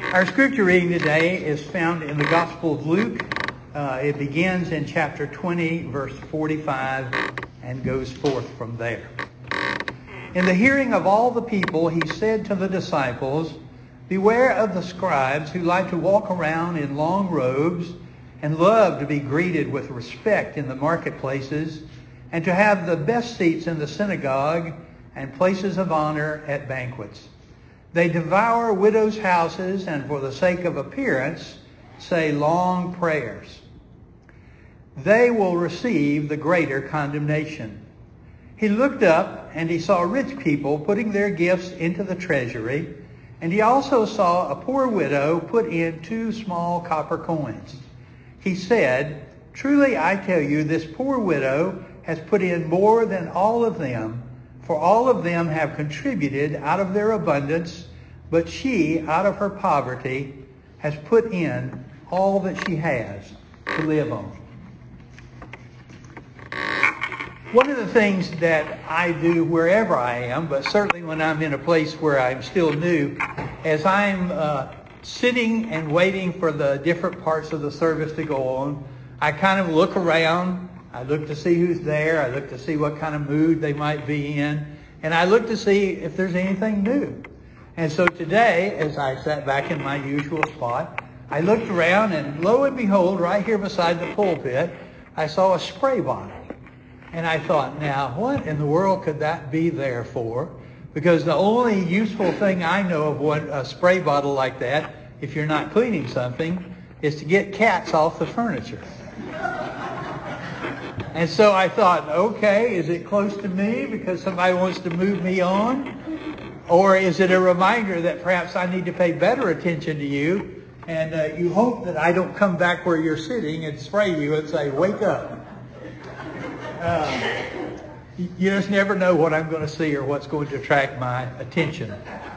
Our scripture reading today is found in the Gospel of Luke. It begins in chapter 20, verse 45, and goes forth from there. In the hearing of all the people, he said to the disciples, "Beware of the scribes who like to walk around in long robes and love to be greeted with respect in the marketplaces and to have the best seats in the synagogue and places of honor at banquets. They devour widows' houses and for the sake of appearance say long prayers. They will receive the greater condemnation." He looked up and he saw rich people putting their gifts into the treasury, and he also saw a poor widow put in 2 small copper coins. He said, "Truly I tell you, this poor widow has put in more than all of them, for all of them have contributed out of their abundance, but she, out of her poverty, has put in all that she has to live on." One of the things that I do wherever I am, but certainly when I'm in a place where I'm still new, as I'm sitting and waiting for the different parts of the service to go on, I kind of look around. I look to see who's there. I look to see what kind of mood they might be in. And I look to see if there's anything new. And so today, as I sat back in my usual spot, I looked around and lo and behold, right here beside the pulpit, I saw a spray bottle. And I thought, now, what in the world could that be there for? Because the only useful thing I know of a spray bottle like that, if you're not cleaning something, is to get cats off the furniture. And so I thought, okay, is it close to me because somebody wants to move me on? Or is it a reminder that perhaps I need to pay better attention to you, and you hope that I don't come back where you're sitting and spray you and say, "Wake up." You just never know what I'm going to see or what's going to attract my attention.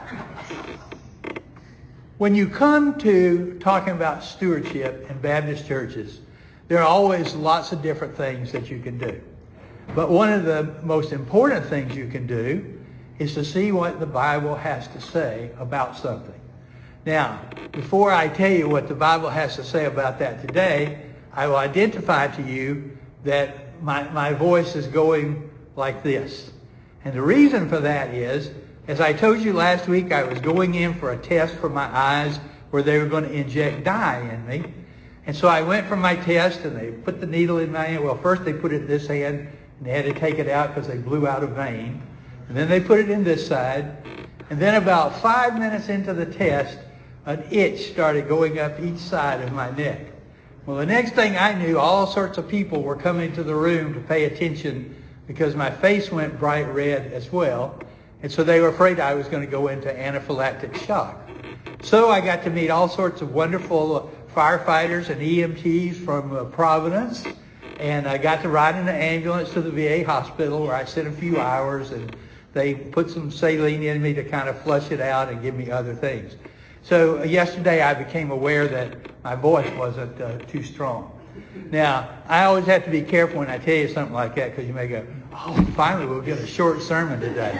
When you come to talking about stewardship in Baptist churches, there are always lots of different things that you can do. But one of the most important things you can do is to see what the Bible has to say about something. Now, before I tell you what the Bible has to say about that today, I will identify to you that my voice is going like this. And the reason for that is, as I told you last week, I was going in for a test for my eyes where they were going to inject dye in me. And so I went for my test, and they put the needle in my hand. Well, first they put it in this hand, and they had to take it out because they blew out a vein. And then they put it in this side. And then about 5 minutes into the test, an itch started going up each side of my neck. Well, the next thing I knew, all sorts of people were coming to the room to pay attention because my face went bright red as well. And so they were afraid I was going to go into anaphylactic shock. So I got to meet all sorts of wonderful firefighters and EMTs from Providence. And I got to ride in an ambulance to the VA hospital where I spent a few hours, and they put some saline in me to kind of flush it out and give me other things. So yesterday I became aware that my voice wasn't too strong. Now, I always have to be careful when I tell you something like that because you may go, "Oh, finally we'll get a short sermon today."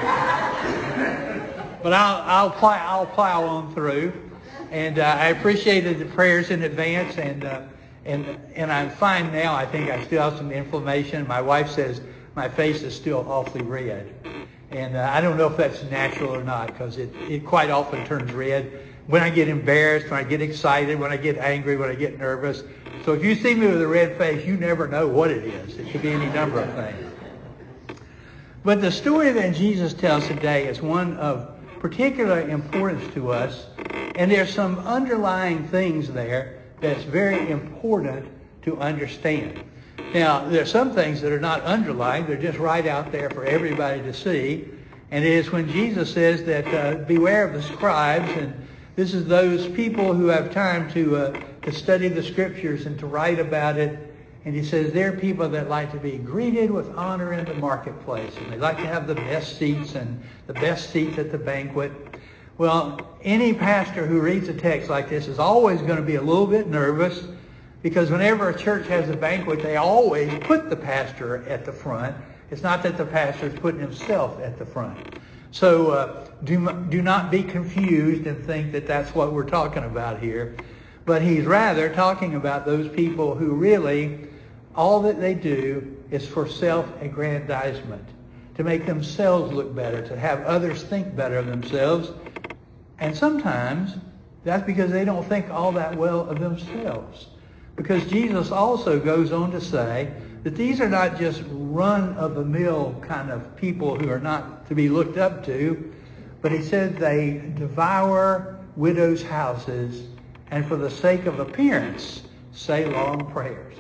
But I'll plow on through. And I appreciated the prayers in advance, and I'm fine now. I think I still have some inflammation. My wife says my face is still awfully red. And I don't know if that's natural or not because it quite often turns red when I get embarrassed, when I get excited, when I get angry, when I get nervous. So if you see me with a red face, you never know what it is. It could be any number of things. But the story that Jesus tells today is one of particular importance to us, and there's some underlying things there that's very important to understand. Now, there are some things that are not underlined. They're just right out there for everybody to see. And it is when Jesus says that beware of the scribes, and this is those people who have time to study the scriptures and to write about it. And he says they're people that like to be greeted with honor in the marketplace, and they like to have the best seats and the best seats at the banquet. Well, any pastor who reads a text like this is always going to be a little bit nervous, because whenever a church has a banquet, they always put the pastor at the front. It's not that the pastor is putting himself at the front. So do not be confused and think that that's what we're talking about here. But he's rather talking about those people who really, all that they do is for self-aggrandizement, to make themselves look better, to have others think better of themselves. And sometimes that's because they don't think all that well of themselves. Because Jesus also goes on to say that these are not just run-of-the-mill kind of people who are not to be looked up to, but he said they devour widows' houses and for the sake of appearance say long prayers.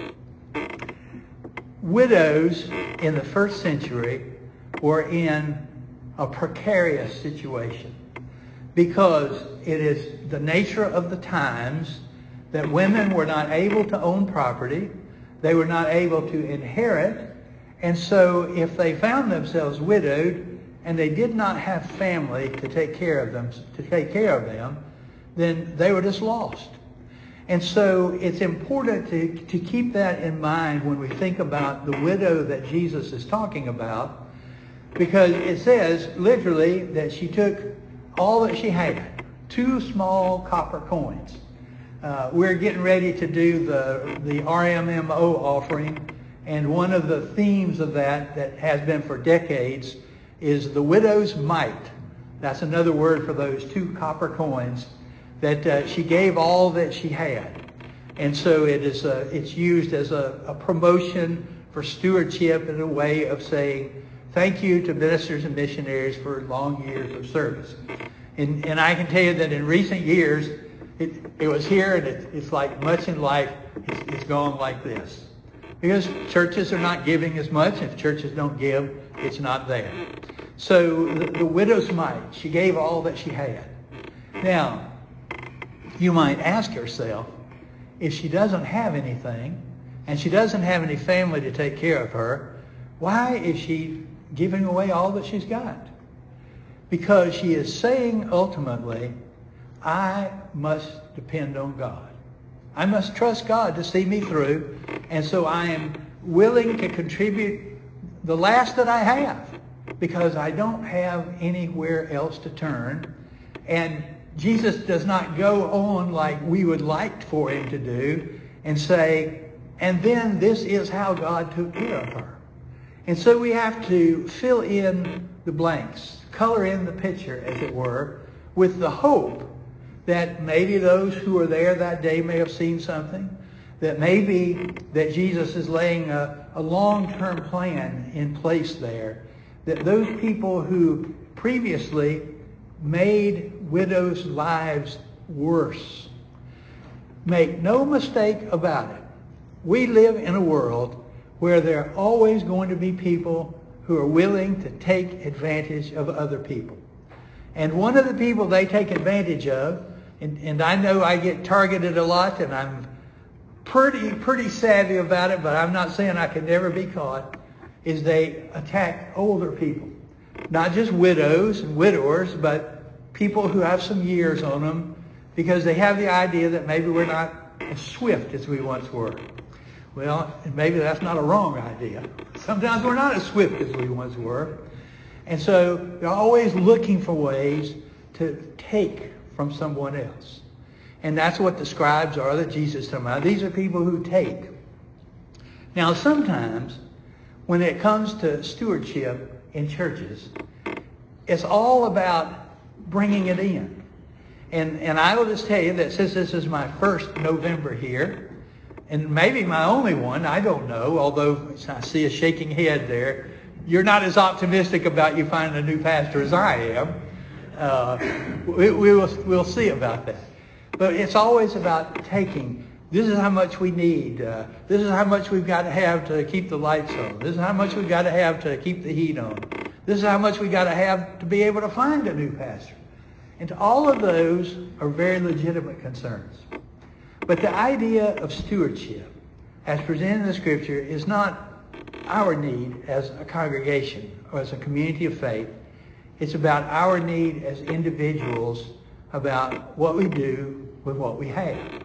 Widows in the first century were in a precarious situation because it is the nature of the times that women were not able to own property, they were not able to inherit, and so if they found themselves widowed and they did not have family to take care of them, then they were just lost. And so it's important to keep that in mind when we think about the widow that Jesus is talking about, because it says literally that she took all that she had, 2 small copper coins. We're getting ready to do the RMMO offering, and one of the themes of that has been for decades is the widow's mite. That's another word for those 2 copper coins that she gave all that she had. And so it's used as a promotion for stewardship and a way of saying thank you to ministers and missionaries for long years of service. And I can tell you that in recent years, it was here, and it's like much in life, it's gone like this. Because churches are not giving as much. If churches don't give, it's not there. So the widow's mite, she gave all that she had. Now, you might ask yourself, if she doesn't have anything, and she doesn't have any family to take care of her, why is she giving away all that she's got? Because she is saying ultimately, I must depend on God. I must trust God to see me through, and so I am willing to contribute the last that I have because I don't have anywhere else to turn. And Jesus does not go on like we would like for him to do and say, and then this is how God took care of her. And so we have to fill in the blanks, color in the picture, as it were, with the hope that maybe those who were there that day may have seen something, that maybe that Jesus is laying a long-term plan in place there, that those people who previously made widows' lives worse. Make no mistake about it. We live in a world where there are always going to be people who are willing to take advantage of other people. And one of the people they take advantage of, and I know I get targeted a lot, and I'm pretty savvy about it, but I'm not saying I can never be caught, is they attack older people. Not just widows and widowers, but people who have some years on them, because they have the idea that maybe we're not as swift as we once were. Well, maybe that's not a wrong idea. Sometimes we're not as swift as we once were. And so they're always looking for ways to take from someone else. And that's what the scribes are that Jesus is talking about. These are people who take. Now, sometimes when it comes to stewardship in churches, it's all about bringing it in. And I will just tell you that since this is my first November here, and maybe my only one, I don't know, although I see a shaking head there, you're not as optimistic about you finding a new pastor as I am. We'll see about that. But it's always about taking. This is how much we need. This is how much we've got to have to keep the lights on. This is how much we've got to have to keep the heat on. This is how much we've got to have to be able to find a new pastor. And all of those are very legitimate concerns. But the idea of stewardship, as presented in the Scripture, is not our need as a congregation or as a community of faith. It's about our need as individuals about what we do with what we have.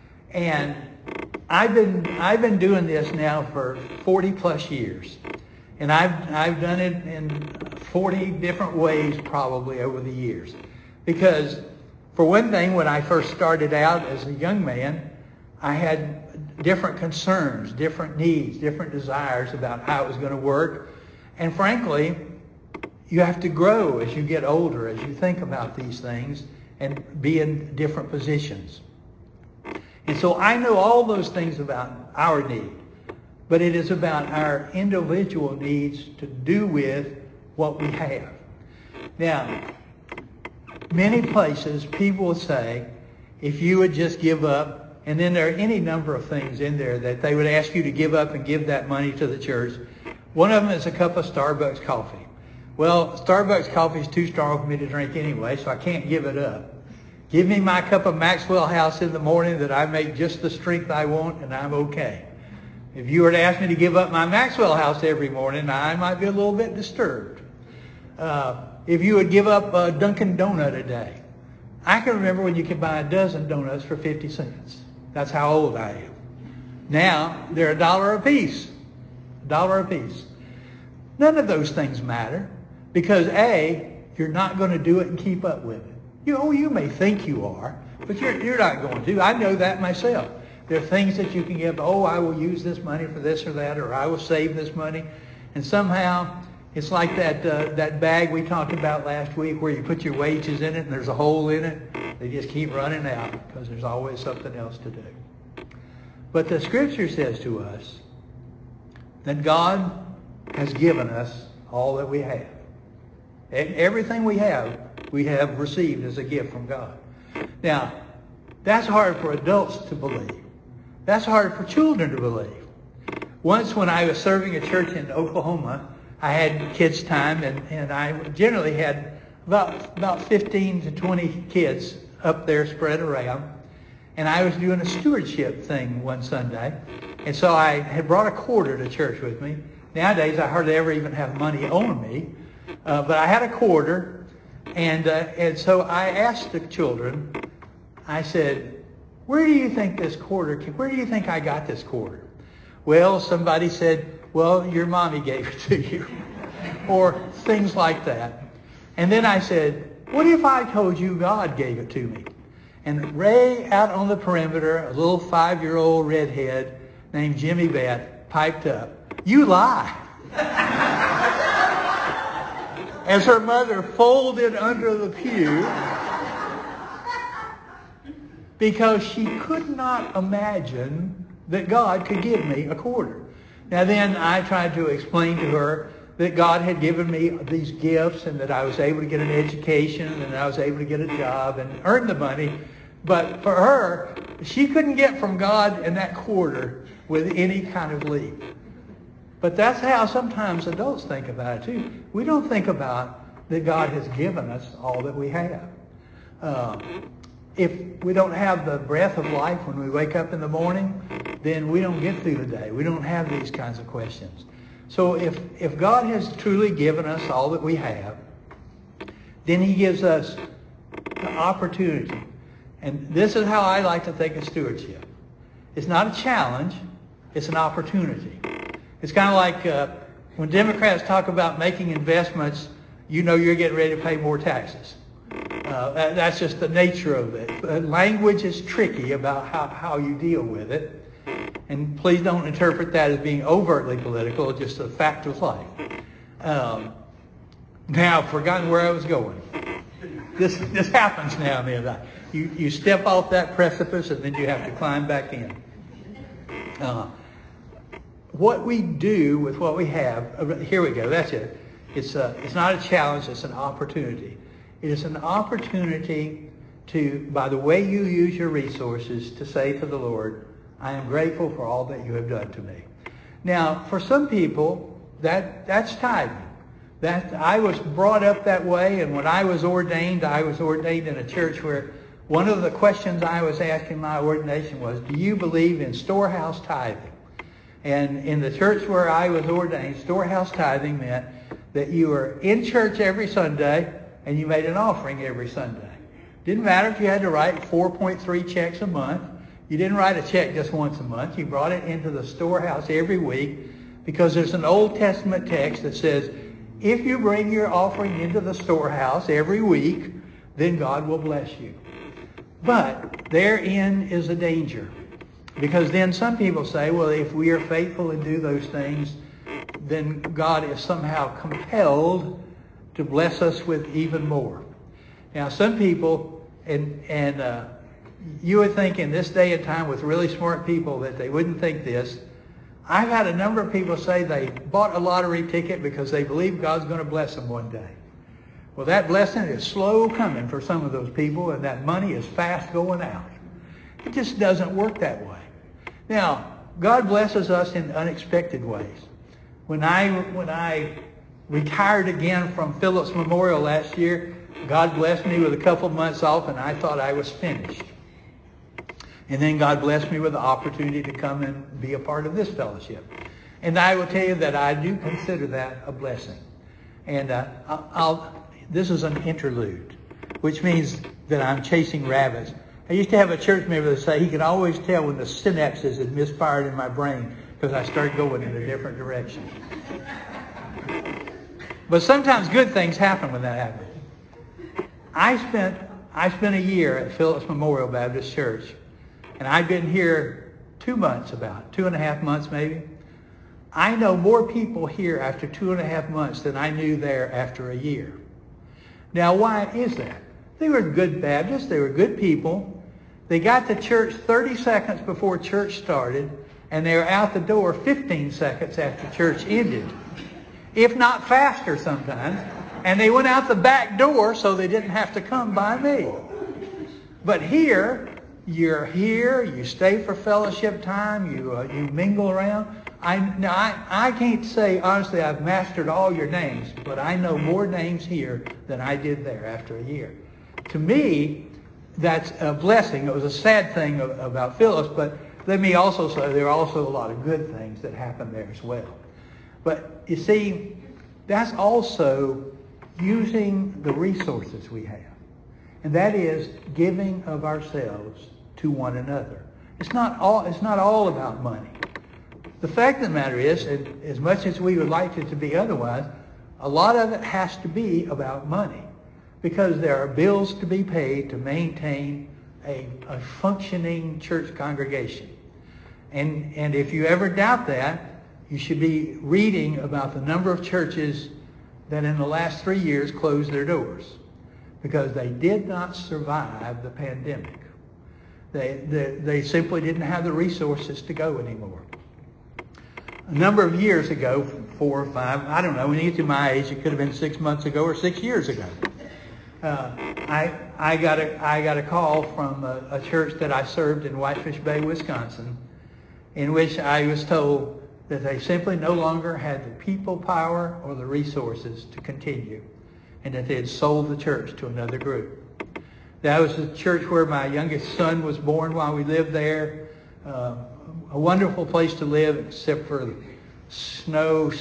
And I've been doing this now for 40 plus years. And I've done it in 40 different ways probably over the years. Because for one thing, when I first started out as a young man, I had different concerns, different needs, different desires about how it was going to work. And frankly, you have to grow as you get older, as you think about these things and be in different positions. And so I know all those things about our need, but it is about our individual needs to do with what we have. Now, many places people will say, if you would just give up, and then there are any number of things in there that they would ask you to give up and give that money to the church. One of them is a cup of Starbucks coffee. Well, Starbucks coffee is too strong for me to drink anyway, so I can't give it up. Give me my cup of Maxwell House in the morning that I make just the strength I want, and I'm okay. If you were to ask me to give up my Maxwell House every morning, I might be a little bit disturbed. If you would give up a Dunkin' Donut a day, I can remember when you could buy a dozen donuts for 50 cents. That's how old I am. Now, they're $1 a piece. $1 a piece. None of those things matter because A, you're not going to do it and keep up with it. You may think you are, but you're not going to. I know that myself. There are things that you can give, I will use this money for this or that, or I will save this money. And somehow, it's like that bag we talked about last week where you put your wages in it and there's a hole in it. They just keep running out because there's always something else to do. But the Scripture says to us that God has given us all that we have. And everything we have received as a gift from God. Now, that's hard for adults to believe. That's hard for children to believe. Once when I was serving a church in Oklahoma, I had kids' time, and I generally had about 15 to 20 kids up there spread around. And I was doing a stewardship thing one Sunday. And so I had brought a quarter to church with me. Nowadays, I hardly ever even have money on me. But I had a quarter. And so I asked the children, I said, where do you think I got this quarter? Well, somebody said, well, your mommy gave it to you. Or things like that. And then I said, what if I told you God gave it to me? And Ray out on the perimeter, a little 5-year-old redhead named Jimmy Bett, piped up, you lie. As her mother folded under the pew because she could not imagine that God could give me a quarter. Now then I tried to explain to her that God had given me these gifts and that I was able to get an education and I was able to get a job and earn the money. But for her, she couldn't get from God and that quarter with any kind of leap. But that's how sometimes adults think about it too. We don't think about that God has given us all that we have. If we don't have the breath of life when we wake up in the morning, then we don't get through the day. We don't have these kinds of questions. So if God has truly given us all that we have, then he gives us the opportunity. And this is how I like to think of stewardship. It's not a challenge, it's an opportunity. It's kind of like when Democrats talk about making investments, you're getting ready to pay more taxes. That's just the nature of it. Language is tricky about how you deal with it. And please don't interpret that as being overtly political, just a fact of life. Now I've forgotten where I was going. This happens now and then. You step off that precipice and then you have to climb back in. What we do with what we have, here we go, that's it. It's not a challenge, it's an opportunity. It is an opportunity to, by the way you use your resources, to say to the Lord, I am grateful for all that you have done to me. Now, for some people, that's tithing. I was brought up that way, and when I was ordained in a church where one of the questions I was asked in my ordination was, do you believe in storehouse tithing? And in the church where I was ordained, storehouse tithing meant that you were in church every Sunday and you made an offering every Sunday. Didn't matter if you had to write 4.3 checks a month. You didn't write a check just once a month. You brought it into the storehouse every week because there's an Old Testament text that says, if you bring your offering into the storehouse every week, then God will bless you. But therein is a danger. Because then some people say, well, if we are faithful and do those things, then God is somehow compelled to bless us with even more. Now, some people, and you would think in this day and time with really smart people that they wouldn't think this. I've had a number of people say they bought a lottery ticket because they believe God's going to bless them one day. Well, that blessing is slow coming for some of those people, and that money is fast going out. It just doesn't work that way. Now, God blesses us in unexpected ways. When I retired again from Phillips Memorial last year, God blessed me with a couple months off, and I thought I was finished. And then God blessed me with the opportunity to come and be a part of this fellowship. And I will tell you that I do consider that a blessing. And this is an interlude, which means that I'm chasing rabbits. I used to have a church member that say he could always tell when the synapses had misfired in my brain because I started going in a different direction. But sometimes good things happen when that happens. I spent a year at Phillips Memorial Baptist Church, and I've been here 2 months, about 2.5 months maybe. I know more people here after 2.5 months than I knew there after a year. Now, why is that? They were good Baptists. They were good people. They got to church 30 seconds before church started, and they were out the door 15 seconds after church ended, if not faster sometimes. And they went out the back door so they didn't have to come by me. But here, you're here, you stay for fellowship time, you mingle around. I can't say, honestly, I've mastered all your names, but I know more names here than I did there after a year. To me, that's a blessing. It was a sad thing about Phillips, but let me also say there are also a lot of good things that happen there as well. But you see, that's also using the resources we have. And that is giving of ourselves to one another. It's not all about money. The fact of the matter is, and as much as we would like it to be otherwise, a lot of it has to be about money, because there are bills to be paid to maintain a functioning church congregation. And if you ever doubt that, you should be reading about the number of churches that in the last 3 years closed their doors because they did not survive the pandemic. They simply didn't have the resources to go anymore. A number of years ago, 4 or 5, I don't know, when you get to my age, it could have been 6 months ago or 6 years ago. I got a call from a church that I served in Whitefish Bay, Wisconsin, in which I was told that they simply no longer had the people power or the resources to continue, and that they had sold the church to another group. That was the church where my youngest son was born while we lived there. A wonderful place to live except for snow.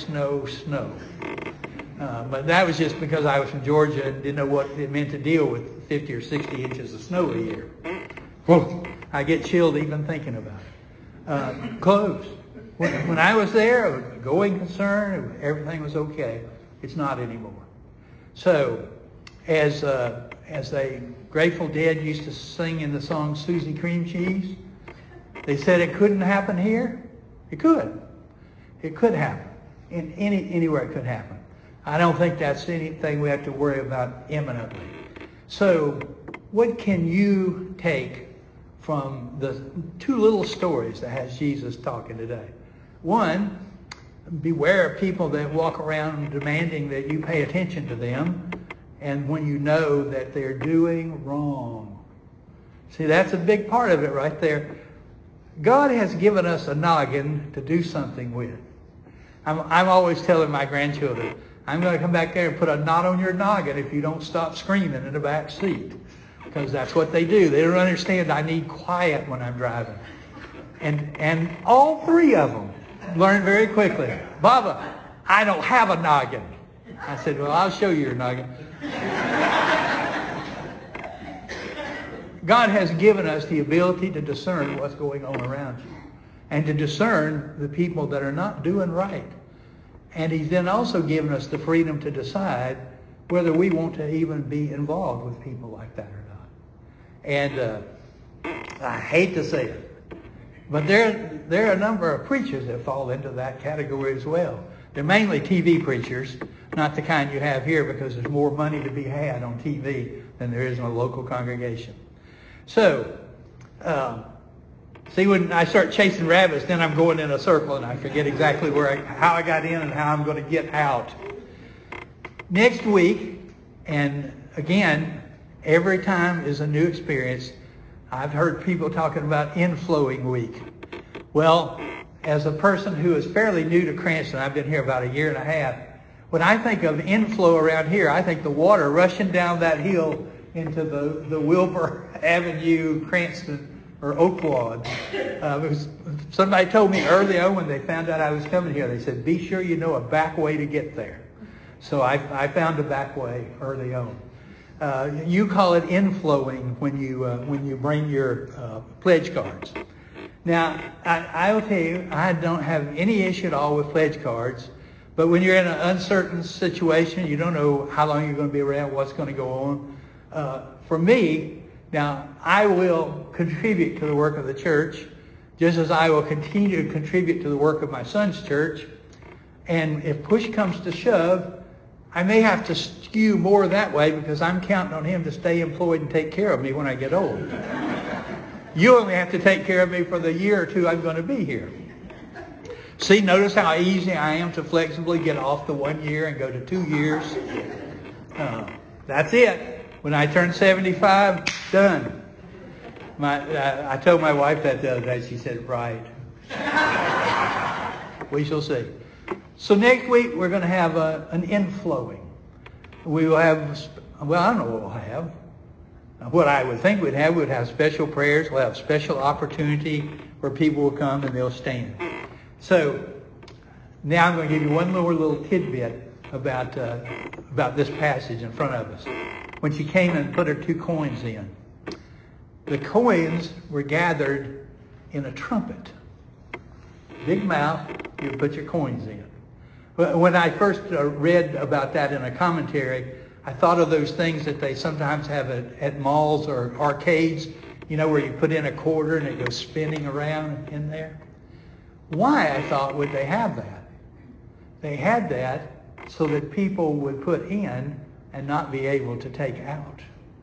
But that was just because I was from Georgia and didn't know what it meant to deal with 50 or 60 inches of snow a year. Whoa, I get chilled even thinking about it. Closed. When I was there, it was a going concern. Everything was okay. It's not anymore. So, as the Grateful Dead used to sing in the song Susie Cream Cheese, they said it couldn't happen here. It could. It could happen. Anywhere it could happen. I don't think that's anything we have to worry about imminently. So, what can you take from the 2 little stories that has Jesus talking today? One, beware of people that walk around demanding that you pay attention to them, and when you know that they're doing wrong. See, that's a big part of it right there. God has given us a noggin to do something with. I'm always telling my grandchildren, I'm going to come back there and put a knot on your noggin if you don't stop screaming in the back seat. Because that's what they do. They don't understand I need quiet when I'm driving. And all 3 of them learned very quickly, Baba, I don't have a noggin. I said, well, I'll show you your noggin. God has given us the ability to discern what's going on around you. and to discern the people that are not doing right. And he's then also given us the freedom to decide whether we want to even be involved with people like that or not. And I hate to say it, but there are a number of preachers that fall into that category as well. They're mainly TV preachers, not the kind you have here, because there's more money to be had on TV than there is in a local congregation. So, see, when I start chasing rabbits, then I'm going in a circle and I forget exactly how I got in and how I'm going to get out. Next week, and again, every time is a new experience. I've heard people talking about inflowing week. Well, as a person who is fairly new to Cranston, I've been here about a year and a half, when I think of inflow around here, I think the water rushing down that hill into the Wilbur Avenue, Cranston, or Oaklawn. Because somebody told me early on when they found out I was coming here, they said, be sure you know a back way to get there. So I found a back way early on. You call it inflowing when you bring your pledge cards. Now, I will tell you, I don't have any issue at all with pledge cards, but when you're in an uncertain situation, you don't know how long you're going to be around, what's going to go on. For me, now, I will contribute to the work of the church, just as I will continue to contribute to the work of my son's church. And if push comes to shove, I may have to skew more that way because I'm counting on him to stay employed and take care of me when I get old. You only have to take care of me for the year or two I'm going to be here. See, notice how easy I am to flexibly get off the 1 year and go to 2 years. That's it. When I turn 75, done. I told my wife that the other day. She said, right. We shall see. So next week, we're going to have an inflowing. We will have, well, I don't know what we'll have. What I would think we'd have special prayers. We'll have special opportunity where people will come and they'll stand. So now I'm going to give you one more little tidbit about this passage in front of us. When she came and put her 2 coins in, the coins were gathered in a trumpet. Big mouth, you put your coins in. When I first read about that in a commentary, I thought of those things that they sometimes have at malls or arcades, you know, where you put in a quarter and it goes spinning around in there. Why, I thought, would they have that? They had that so that people would put in and not be able to take out.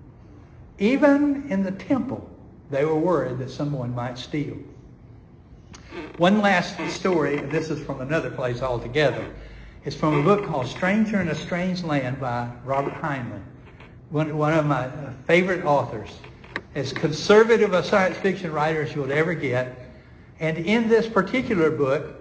Even in the temple, they were worried that someone might steal. One last story, and this is from another place altogether. It's from a book called Stranger in a Strange Land by Robert Heinlein, one of my favorite authors, as conservative a science fiction writer as you'll ever get. And in this particular book,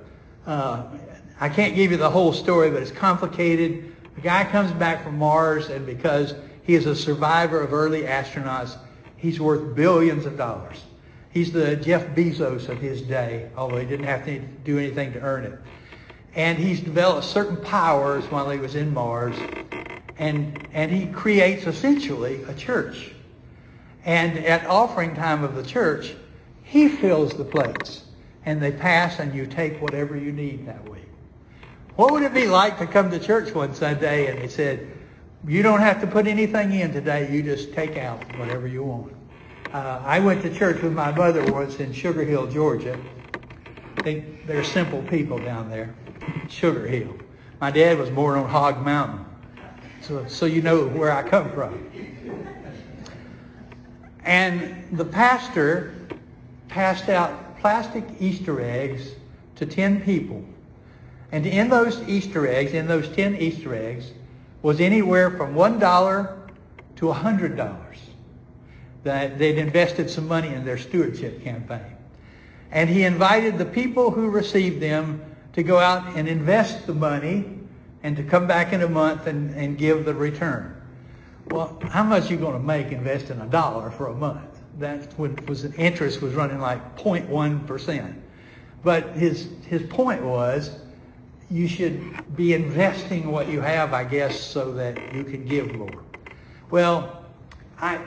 I can't give you the whole story, but it's complicated. The guy comes back from Mars, and because he is a survivor of early astronauts, he's worth billions of dollars. He's the Jeff Bezos of his day, although he didn't have to do anything to earn it. And he's developed certain powers while he was in Mars, and he creates essentially a church. And at offering time of the church, he fills the plates, and they pass, and you take whatever you need that week. What would it be like to come to church one Sunday and they said, you don't have to put anything in today, you just take out whatever you want? I went to church with my mother once in Sugar Hill, Georgia. They're simple people down there, Sugar Hill. My dad was born on Hog Mountain, so you know where I come from. And the pastor passed out plastic Easter eggs to 10 people. And in those Easter eggs, in those 10 Easter eggs, was anywhere from $1 to $100 that they'd invested some money in their stewardship campaign. And he invited the people who received them to go out and invest the money and to come back in a month and give the return. Well, how much are you going to make investing $1 for a month? That interest was running like 0.1%. But his point was, you should be investing what you have, I guess, so that you can give more. Well,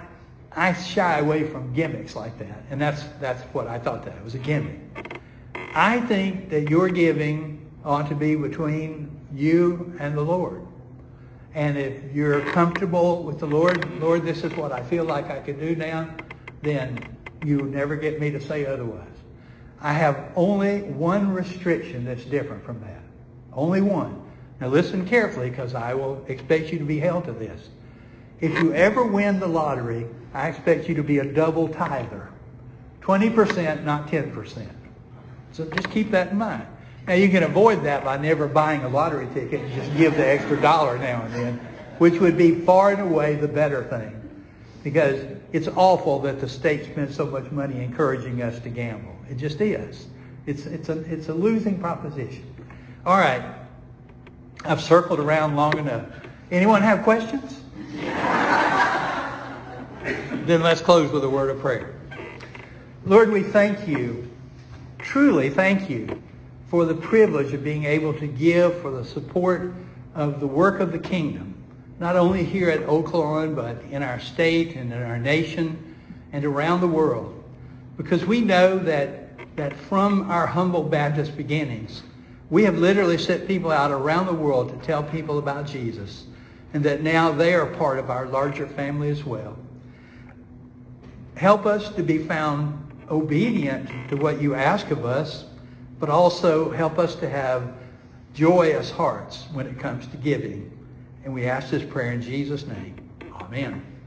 I shy away from gimmicks like that, and that's what I thought that it was, a gimmick. I think that your giving ought to be between you and the Lord. And if you're comfortable with the Lord, this is what I feel like I can do now, then you will never get me to say otherwise. I have only one restriction that's different from that. Only one. Now listen carefully, because I will expect you to be held to this. If you ever win the lottery, I expect you to be a double tither. 20%, not 10%. So just keep that in mind. Now you can avoid that by never buying a lottery ticket and just give the extra dollar now and then, which would be far and away the better thing. Because it's awful that the state spends so much money encouraging us to gamble. It just is. It's a losing proposition. All right. I've circled around long enough. Anyone have questions? Then let's close with a word of prayer. Lord, we thank you, truly thank you, for the privilege of being able to give for the support of the work of the kingdom, not only here at Oak Lawn, but in our state and in our nation and around the world. Because we know that from our humble Baptist beginnings, we have literally sent people out around the world to tell people about Jesus, and that now they are part of our larger family as well. Help us to be found obedient to what you ask of us, but also help us to have joyous hearts when it comes to giving. And we ask this prayer in Jesus' name. Amen.